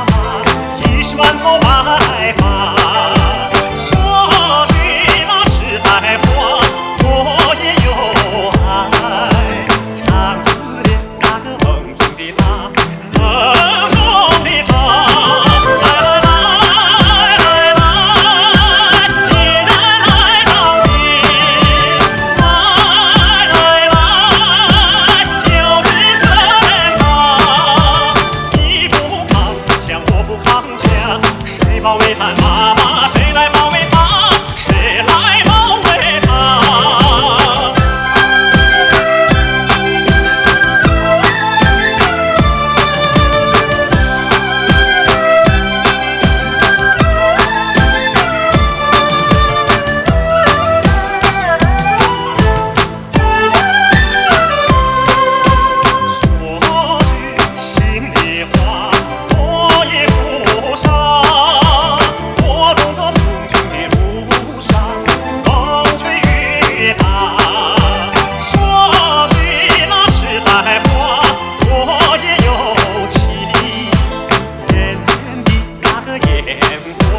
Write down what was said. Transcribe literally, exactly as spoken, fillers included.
妈，一是满头白发。说句那实在话，我也有爱。长子的那个梦中的他，梦中的他。来来来来来，既然来到你，来来来，就是责任吧。你不扛枪，我不扛枪，谁保卫咱妈妈？谁来保卫她？谁来保卫她？说句心里话，我也不傻，我懂得从军的路上风吹雨打。说句那实在话，我也有气，人间的那个烟火。